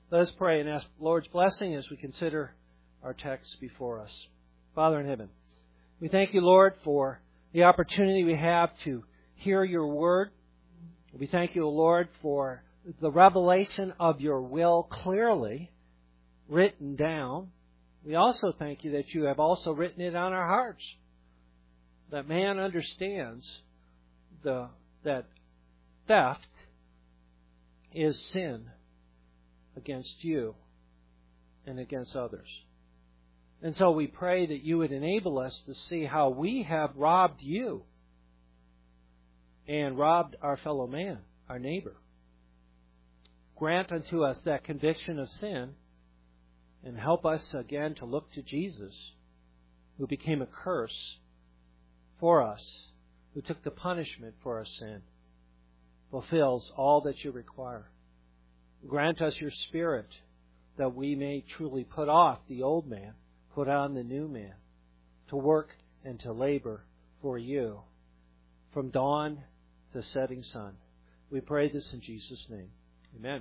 Let us pray and ask the Lord's blessing as we consider our text before us. Father in heaven, we thank you, Lord, for the opportunity we have to hear your word. We thank you, Lord, for the revelation of your will clearly written down. We also thank you that you have also written it on our hearts, that man understands that theft is sin against you and against others. And so we pray that you would enable us to see how we have robbed you and robbed our fellow man, our neighbor. Grant unto us that conviction of sin and help us again to look to Jesus, who became a curse for us, who took the punishment for our sin, fulfills all that you require. Grant us your Spirit that we may truly put off the old man, put on the new man, to work and to labor for you from dawn to setting sun. We pray this in Jesus' name. Amen.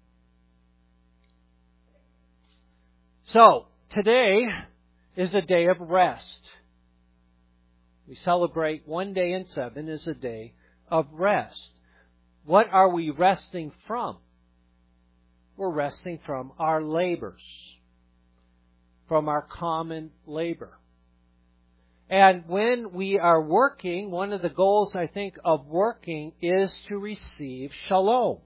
So, today is a day of rest. We celebrate one day in 7 as a day of rest. What are we resting from? We're resting from our labors, from our common labor. And when we are working, one of the goals, I think, of working is to receive shalom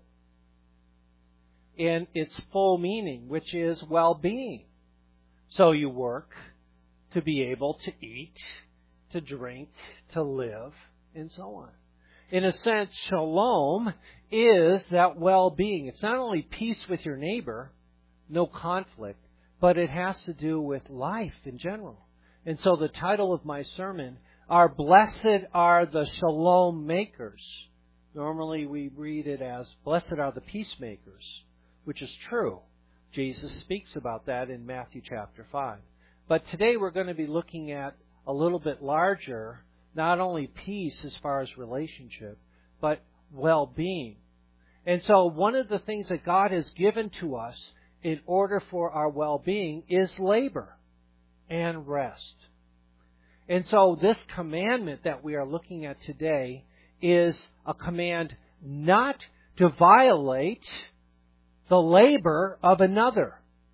in its full meaning, which is well-being. So you work to be able to eat, to drink, to live, and so on. In a sense, shalom is that well-being. It's not only peace with your neighbor, no conflict, but it has to do with life in general. And so the title of my sermon are Blessed are the Shalom Makers. Normally we read it as Blessed are the Peacemakers, which is true. Jesus speaks about that in Matthew chapter 5. But today we're going to be looking at a little bit larger, not only peace as far as relationship, but well-being. And so one of the things that God has given to us in order for our well-being is labor and rest. And so this commandment that we are looking at today is a command not to violate the labor of another.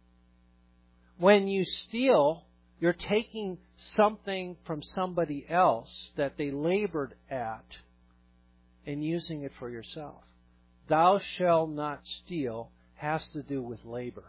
When you steal, you're taking something from somebody else that they labored at and using it for yourself. Thou shalt not steal has to do with labor.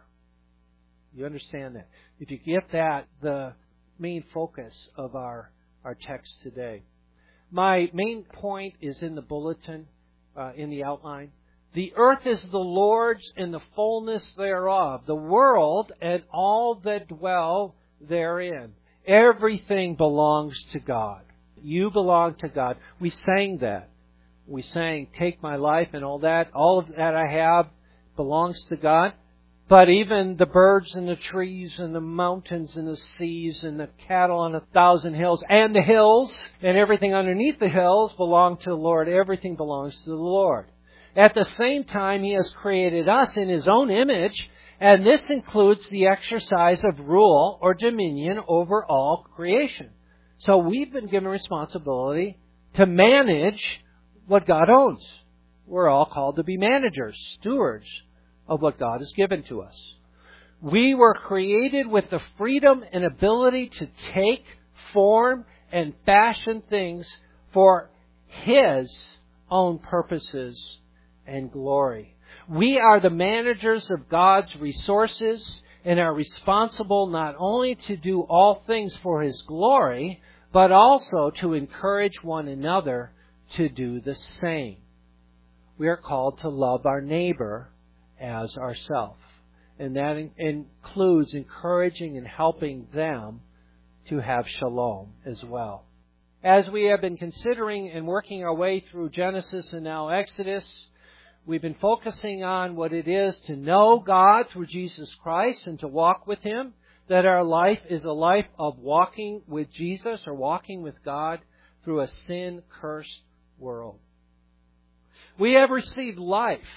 You understand that? If you get that, the main focus of our text today. My main point is in the bulletin, in the outline. The earth is the Lord's and the fullness thereof, the world and all that dwell therein. Everything belongs to God. You belong to God. We sang that. We sang, take my life and all that. All of that I have belongs to God. But even the birds and the trees and the mountains and the seas and the cattle on 1,000 hills and the hills and everything underneath the hills belong to the Lord. Everything belongs to the Lord. At the same time, He has created us in His own image, and this includes the exercise of rule or dominion over all creation. So we've been given responsibility to manage what God owns. We're all called to be managers, stewards of what God has given to us. We were created with the freedom and ability to take, form, and fashion things for His own purposes and glory. We are the managers of God's resources and are responsible not only to do all things for His glory, but also to encourage one another to do the same. We are called to love our neighbor as ourselves. And that includes encouraging and helping them to have shalom as well. As we have been considering and working our way through Genesis and now Exodus, we've been focusing on what it is to know God through Jesus Christ and to walk with Him. That our life is a life of walking with Jesus or walking with God through a sin-cursed world. We have received life.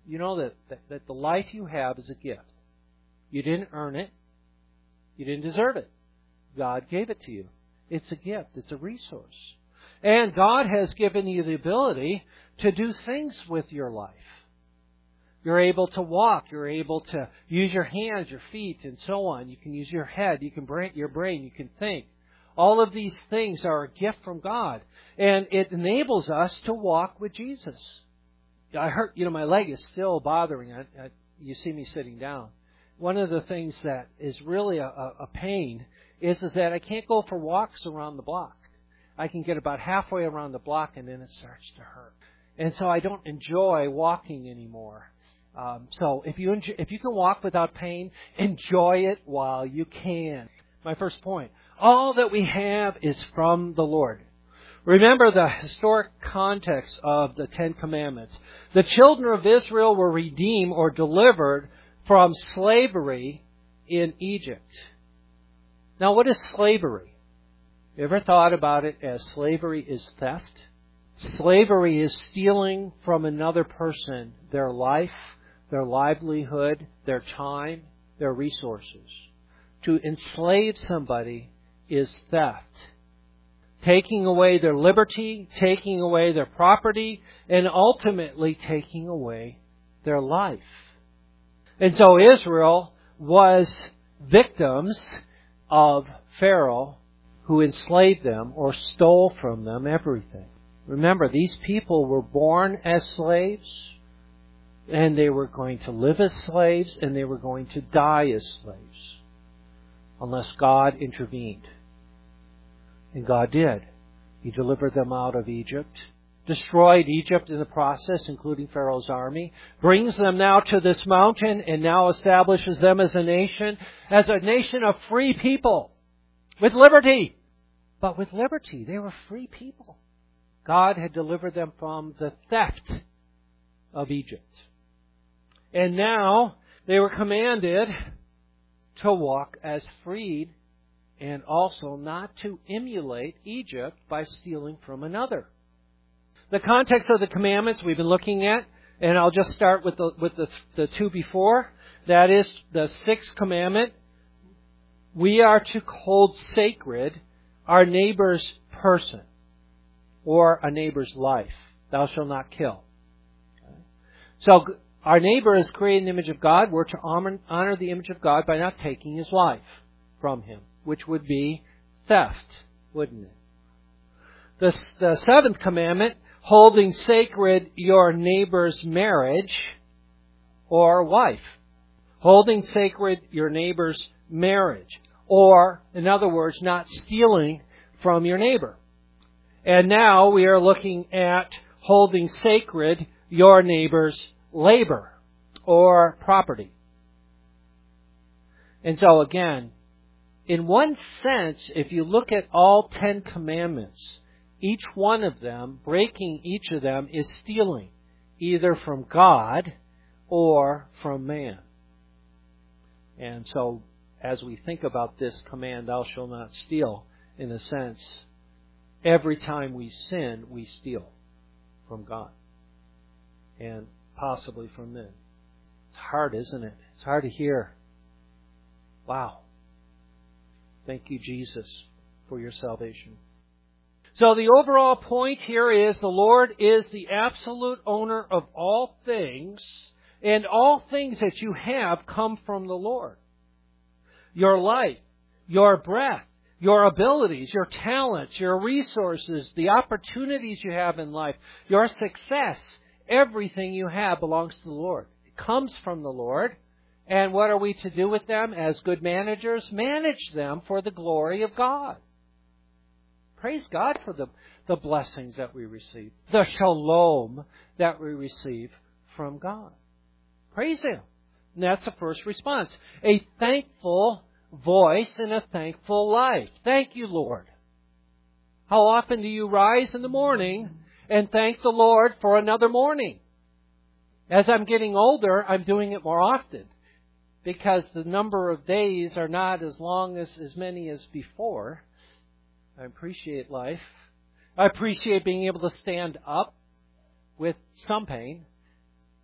you know that the life you have is a gift. You didn't earn it. You didn't deserve it. God gave it to you. It's a gift. It's a resource. And God has given you the ability to do things with your life. You're able to walk. You're able to use your hands, your feet, and so on. You can use your head. You can your brain. You can think. All of these things are a gift from God. And it enables us to walk with Jesus. I hurt, my leg is still bothering. You see me sitting down. One of the things that is really a pain is that I can't go for walks around the block. I can get about halfway around the block and then it starts to hurt. And so I don't enjoy walking anymore. So if you can walk without pain, enjoy it while you can. My first point, all that we have is from the Lord. Remember the historic context of the Ten Commandments. The children of Israel were redeemed or delivered from slavery in Egypt. Now, what is slavery? You ever thought about it as slavery is theft? Slavery is stealing from another person their life, their livelihood, their time, their resources. To enslave somebody is theft. Taking away their liberty, taking away their property, and ultimately taking away their life. And so Israel was victims of Pharaoh, who enslaved them or stole from them everything. Remember, these people were born as slaves, and they were going to live as slaves, and they were going to die as slaves, unless God intervened. And God did. He delivered them out of Egypt, destroyed Egypt in the process, including Pharaoh's army, brings them now to this mountain, and now establishes them as a nation of free people, with liberty. But with liberty, they were free people. God had delivered them from the theft of Egypt. And now they were commanded to walk as freed, and also not to emulate Egypt by stealing from another. The context of the commandments we've been looking at, and I'll just start with the two before. That is the sixth commandment. We are to hold sacred our neighbor's person or a neighbor's life. Thou shalt not kill. So our neighbor is created in the image of God. We're to honor the image of God by not taking his life from him, which would be theft, wouldn't it? The seventh commandment, holding sacred your neighbor's marriage or wife. Holding sacred your neighbor's marriage. Or, in other words, not stealing from your neighbor. And now we are looking at holding sacred your neighbor's labor or property. And so again, in one sense, if you look at all 10 commandments, each one of them, breaking each of them, is stealing, either from God or from man. And so, as we think about this command, thou shalt not steal, in a sense, every time we sin, we steal from God. And possibly from men. It's hard, isn't it? It's hard to hear. Wow. Thank you, Jesus, for your salvation. So the overall point here is the Lord is the absolute owner of all things, and all things that you have come from the Lord. Your life, your breath, your abilities, your talents, your resources, the opportunities you have in life, your success, everything you have belongs to the Lord. It comes from the Lord. And what are we to do with them as good managers? Manage them for the glory of God. Praise God for the blessings that we receive. The shalom that we receive from God. Praise Him. And that's the first response. A thankful voice and a thankful life. Thank you, Lord. How often do you rise in the morning and thank the Lord for another morning? As I'm getting older, I'm doing it more often, because the number of days are not as long as many as before. I appreciate life. I appreciate being able to stand up with some pain.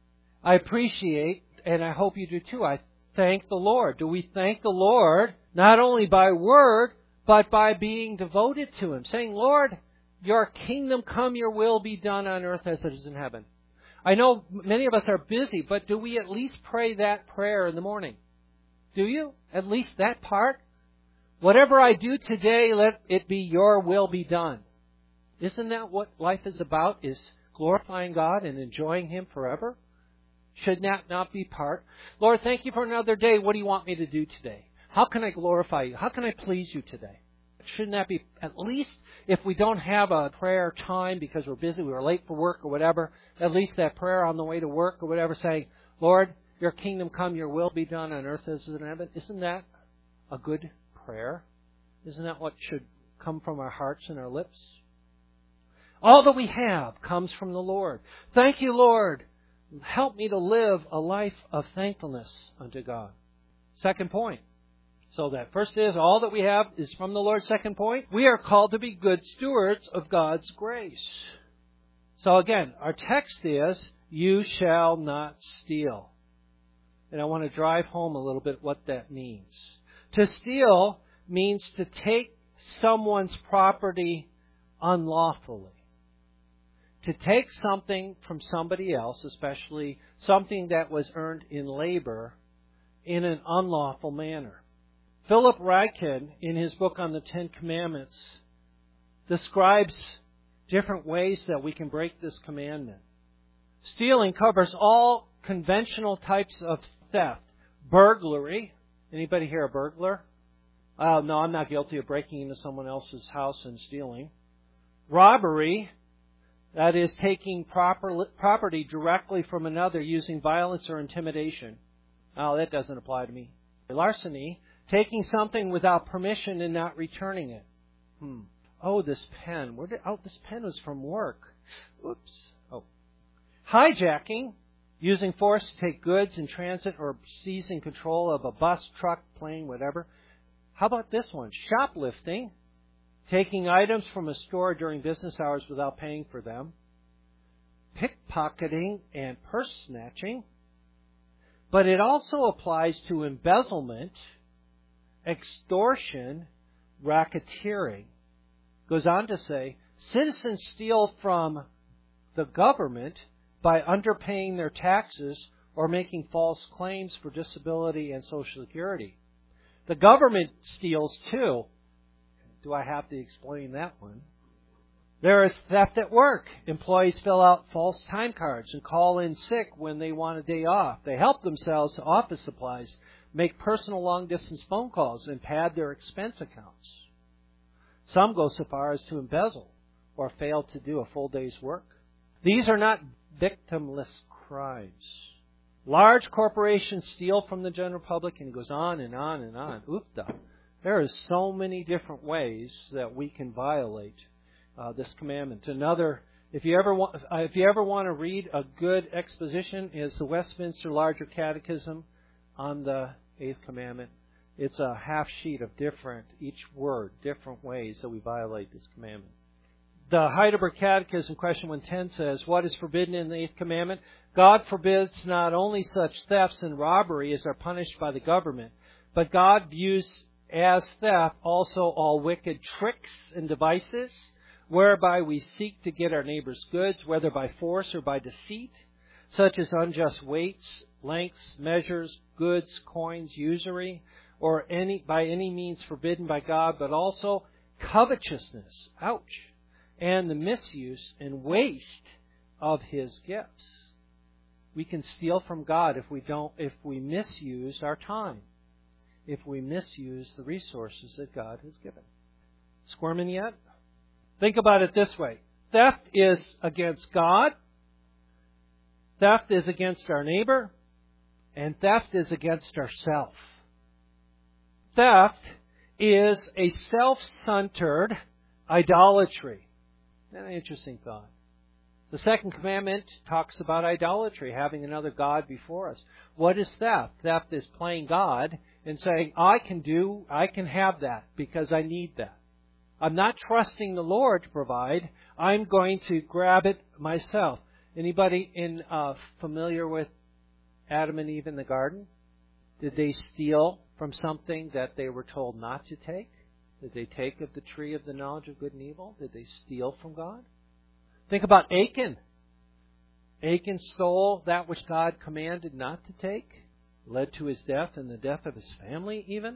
I appreciate, and I hope you do too, I thank the Lord. Do we thank the Lord not only by word, but by being devoted to Him? Saying, Lord, your kingdom come, your will be done on earth as it is in heaven. I know many of us are busy, but do we at least pray that prayer in the morning? Do you? At least that part? Whatever I do today, let it be your will be done. Isn't that what life is about? Is glorifying God and enjoying Him forever? Should that not be part? Lord, thank you for another day. What do you want me to do today? How can I glorify you? How can I please you today? Shouldn't that be, at least if we don't have a prayer time because we're busy, we were late for work or whatever, at least that prayer on the way to work or whatever saying, Lord, your kingdom come, your will be done on earth as it is in heaven. Isn't that a good prayer? Isn't that what should come from our hearts and our lips? All that we have comes from the Lord. Thank you, Lord. Help me to live a life of thankfulness unto God. Second point. So that first is, all that we have is from the Lord. Second point, we are called to be good stewards of God's grace. So again, our text is, you shall not steal. And I want to drive home a little bit what that means. To steal means to take someone's property unlawfully. To take something from somebody else, especially something that was earned in labor, in an unlawful manner. Philip Ryken, in his book on the Ten Commandments, describes different ways that we can break this commandment. Stealing covers all conventional types of theft. Burglary. Anybody here a burglar? No, I'm not guilty of breaking into someone else's house and stealing. Robbery. That is taking property directly from another using violence or intimidation. Oh, that doesn't apply to me. Larceny. Taking something without permission and not returning it. Oh, this pen. This pen was from work. Oops. Oh. Hijacking. Using force to take goods in transit or seizing control of a bus, truck, plane, whatever. How about this one? Shoplifting. Taking items from a store during business hours without paying for them. Pickpocketing and purse snatching. But it also applies to embezzlement, extortion, racketeering. Goes on to say, citizens steal from the government by underpaying their taxes or making false claims for disability and Social Security. The government steals too. Do I have to explain that one? There is theft at work. Employees fill out false time cards and call in sick when they want a day off. They help themselves to office supplies, make personal long-distance phone calls, and pad their expense accounts. Some go so far as to embezzle or fail to do a full day's work. These are not victimless crimes. Large corporations steal from the general public, and it goes on and on and on. Oofda. There are so many different ways that we can violate this commandment. Another, if you ever want to read a good exposition, is the Westminster Larger Catechism on the Eighth Commandment. It's a half sheet of each word, different ways that we violate this commandment. The Heidelberg Catechism, question 110, says, what is forbidden in the Eighth Commandment? God forbids not only such thefts and robbery as are punished by the government, but God views as theft also all wicked tricks and devices, whereby we seek to get our neighbor's goods, whether by force or by deceit, such as unjust weights, lengths, measures, goods, coins, usury, or by any means forbidden by God, but also covetousness, and the misuse and waste of His gifts. We can steal from God if we misuse our time, if we misuse the resources that God has given. Squirming yet? Think about it this way. Theft is against God. Theft is against our neighbor. And theft is against ourselves. Theft is a self-centered idolatry. An interesting thought. The second commandment talks about idolatry, having another God before us. What is theft? Theft is playing God and saying, I can have that because I need that. I'm not trusting the Lord to provide. I'm going to grab it myself. Anybody familiar with Adam and Eve in the garden? Did they steal from something that they were told not to take? Did they take of the tree of the knowledge of good and evil? Did they steal from God? Think about Achan. Achan stole that which God commanded not to take, led to his death and the death of his family even.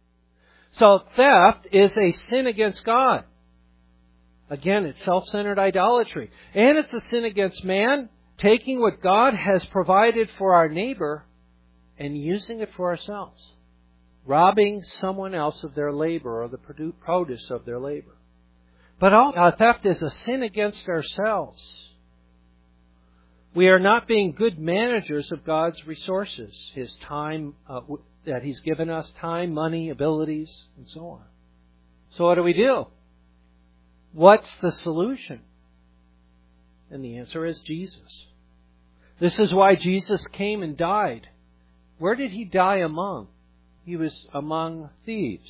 So theft is a sin against God. Again, it's self-centered idolatry. And it's a sin against man, taking what God has provided for our neighbor and using it for ourselves. Robbing someone else of their labor or the produce of their labor. But theft is a sin against ourselves. We are not being good managers of God's resources, His time that He's given us, time, money, abilities, and so on. So what do? What's the solution? And the answer is Jesus. This is why Jesus came and died. Where did He die among? He was among thieves,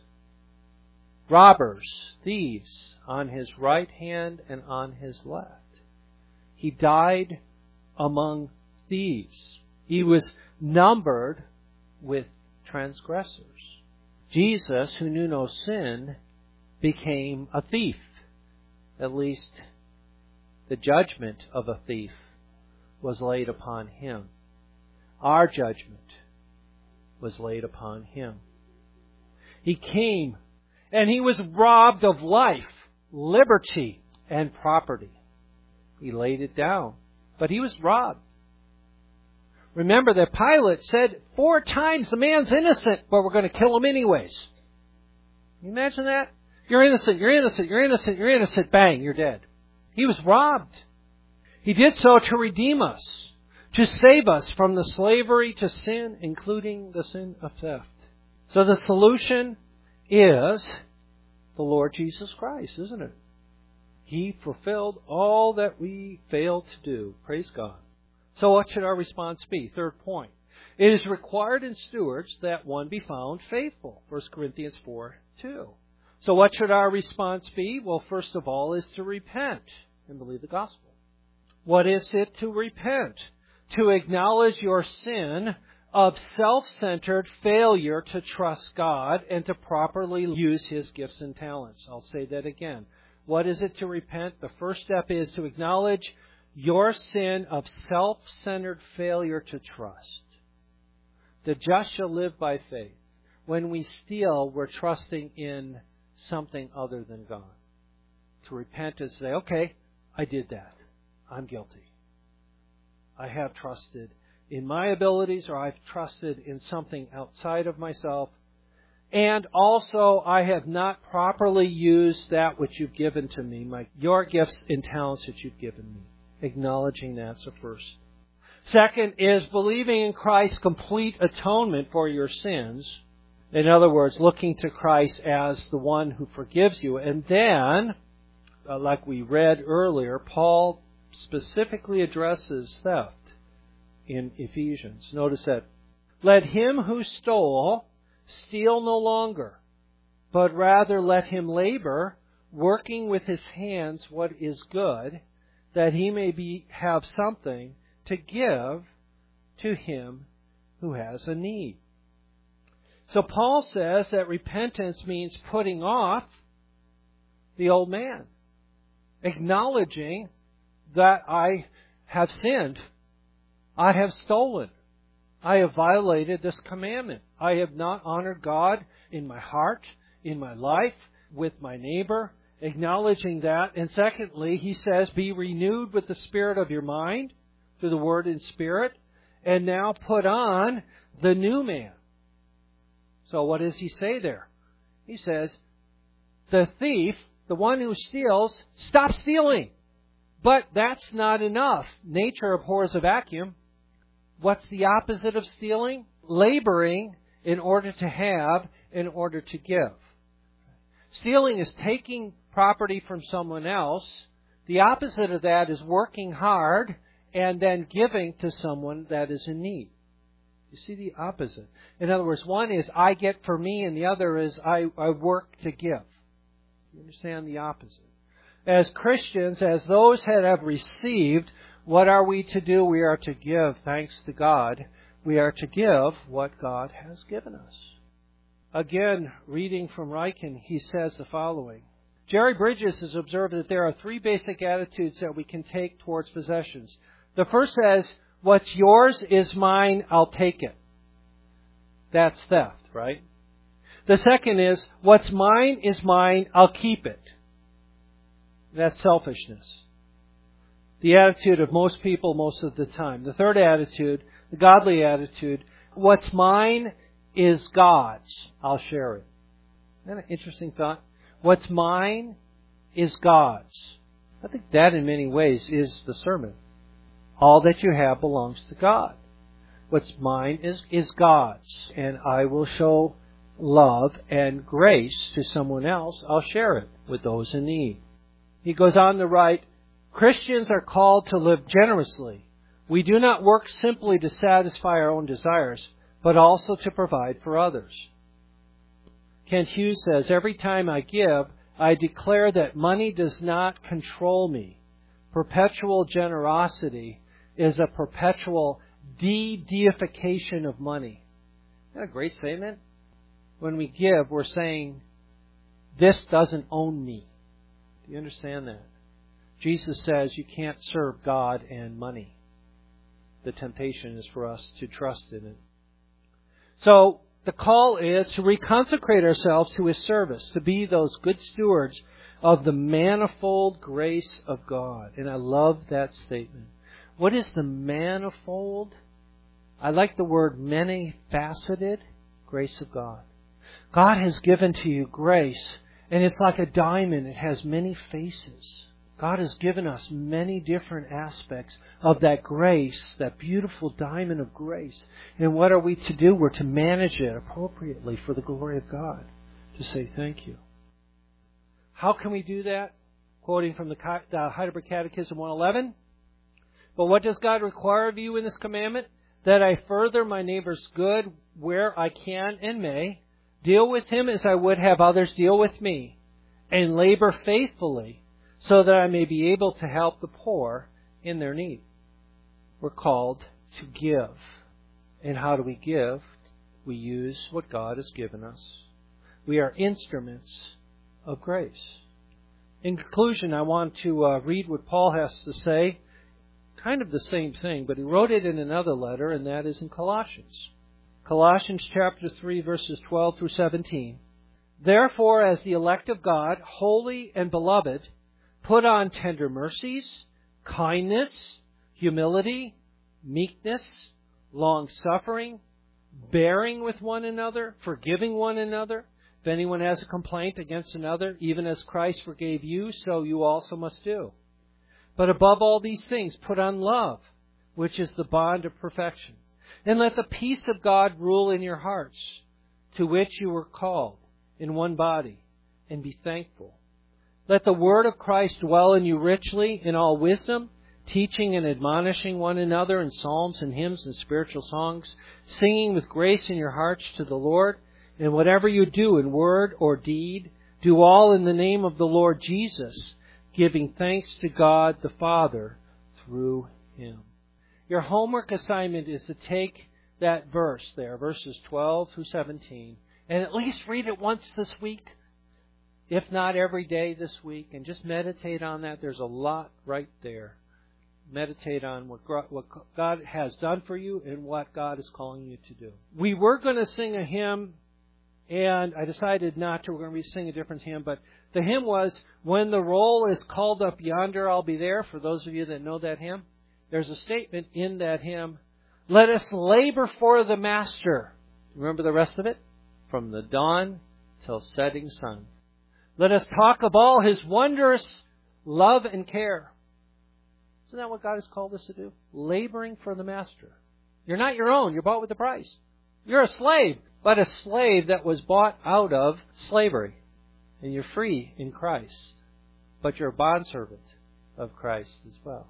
robbers, thieves, on His right hand and on His left. He died among thieves. He was numbered with transgressors. Jesus, who knew no sin, became a thief. At least the judgment of a thief was laid upon Him. Our judgment was laid upon Him. He came and He was robbed of life, liberty, and property. He laid it down, but He was robbed. Remember that Pilate said 4 times the man's innocent, but we're going to kill him anyways. Can you imagine that? You're innocent, you're innocent, you're innocent, you're innocent. Bang, you're dead. He was robbed. He did so to redeem us, to save us from the slavery to sin, including the sin of theft. So the solution is the Lord Jesus Christ, isn't it? He fulfilled all that we failed to do. Praise God. So what should our response be? Third point. It is required in stewards that one be found faithful. 1 Corinthians 4:2. So what should our response be? Well, first of all, is to repent and believe the gospel. What is it to repent? To acknowledge your sin of self-centered failure to trust God and to properly use His gifts and talents. I'll say that again. What is it to repent? The first step is to acknowledge your sin of self-centered failure to trust. The just shall live by faith. When we steal, we're trusting in something other than God. To repent is say, okay, I did that. I'm guilty. I have trusted in my abilities, or I've trusted in something outside of myself. And also, I have not properly used that which you've given to me, your gifts and talents that you've given me. Acknowledging that's the first. Second is believing in Christ's complete atonement for your sins. In other words, looking to Christ as the one who forgives you. And then, like we read earlier, Paul specifically addresses theft in Ephesians. Notice that. Let him who stole steal no longer, but rather let him labor, working with his hands what is good, that he may have something to give to him who has a need. So Paul says that repentance means putting off the old man, acknowledging that I have sinned, I have stolen, I have violated this commandment. I have not honored God in my heart, in my life, with my neighbor, acknowledging that. And secondly, he says, be renewed with the spirit of your mind, through the word and spirit, and now put on the new man. So what does he say there? He says, the thief, the one who steals, stop stealing. But that's not enough. Nature abhors a vacuum. What's the opposite of stealing? Laboring in order to have, in order to give. Stealing is taking property from someone else. The opposite of that is working hard and then giving to someone that is in need. You see the opposite. In other words, one is I get for me and the other is I work to give. You understand the opposite? As Christians, as those that have received What are we to do? We are to give thanks to God. We are to give what God has given us. Again, reading from Ryken, he says the following. Jerry Bridges has observed that there are 3 basic attitudes that we can take towards possessions. The first says, what's yours is mine, I'll take it. That's theft, right? The second is, what's mine is mine, I'll keep it. That's selfishness. The attitude of most people most of the time. The third attitude, the godly attitude, what's mine is God's, I'll share it. Isn't that an interesting thought? What's mine is God's. I think that in many ways is the sermon. All that you have belongs to God. What's mine is God's. And I will show love and grace to someone else. I'll share it with those in need. He goes on to write, Christians are called to live generously. We do not work simply to satisfy our own desires, but also to provide for others. Kent Hughes says, every time I give, I declare that money does not control me. Perpetual generosity is a perpetual de-deification of money. Isn't that a great statement? When we give, we're saying, this doesn't own me. Do you understand that? Jesus says you can't serve God and money. The temptation is for us to trust in it. So, the call is to reconsecrate ourselves to His service, to be those good stewards of the manifold grace of God. And I love that statement. What is the manifold? I like the word many-faceted grace of God. God has given to you grace, and it's like a diamond. It has many faces. God has given us many different aspects of that grace, that beautiful diamond of grace. And what are we to do? We're to manage it appropriately for the glory of God, to say thank you. How can we do that? Quoting from the Heidelberg Catechism 111. But what does God require of you in this commandment? That I further my neighbor's good where I can and may, deal with him as I would have others deal with me, and labor faithfully, so that I may be able to help the poor in their need. We're called to give. And how do we give? We use what God has given us. We are instruments of grace. In conclusion, I want to read what Paul has to say. Kind of the same thing, but he wrote it in another letter, and that is in Colossians. Colossians chapter 3, verses 12 through 17. Therefore, as the elect of God, holy and beloved, put on tender mercies, kindness, humility, meekness, long-suffering, bearing with one another, forgiving one another. If anyone has a complaint against another, even as Christ forgave you, so you also must do. But above all these things, put on love, which is the bond of perfection. And let the peace of God rule in your hearts, to which you were called in one body, and be thankful. Let the word of Christ dwell in you richly in all wisdom, teaching and admonishing one another in psalms and hymns and spiritual songs, singing with grace in your hearts to the Lord. And whatever you do in word or deed, do all in the name of the Lord Jesus, giving thanks to God the Father through Him. Your homework assignment is to take that verse there, verses 12 through 17, and at least read it once this week, if not every day this week, and just meditate on that. There's a lot right there. Meditate on what God has done for you and what God is calling you to do. We were going to sing a hymn, and I decided not to. We're going to sing a different hymn, but the hymn was, When the Roll is Called Up Yonder, I'll Be There. For those of you that know that hymn, there's a statement in that hymn, let us labor for the Master. Remember the rest of it? From the dawn till setting sun. Let us talk of all His wondrous love and care. Isn't that what God has called us to do? Laboring for the Master. You're not your own. You're bought with a price. You're a slave, but a slave that was bought out of slavery. And you're free in Christ. But you're a bondservant of Christ as well.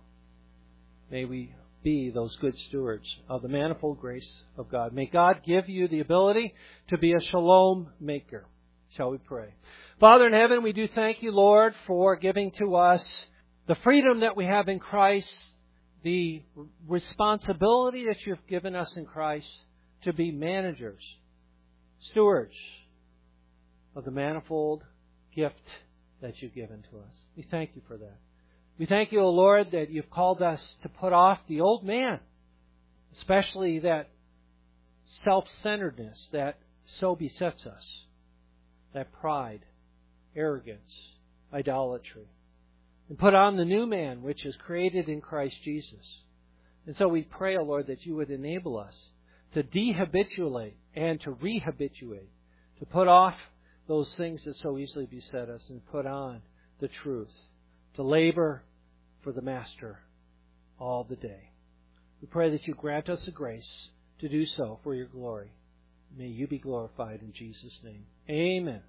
May we be those good stewards of the manifold grace of God. May God give you the ability to be a shalom maker. Shall we pray? Father in heaven, we do thank you, Lord, for giving to us the freedom that we have in Christ, the responsibility that you've given us in Christ to be managers, stewards of the manifold gift that you've given to us. We thank you for that. We thank you, O Lord, that you've called us to put off the old man, especially that self-centeredness that so besets us, that pride, arrogance, idolatry, and put on the new man, which is created in Christ Jesus. And so we pray, O Lord, that you would enable us to dehabituate and to rehabituate, to put off those things that so easily beset us and put on the truth, to labor for the Master all the day. We pray that you grant us the grace to do so for your glory. May you be glorified in Jesus' name. Amen.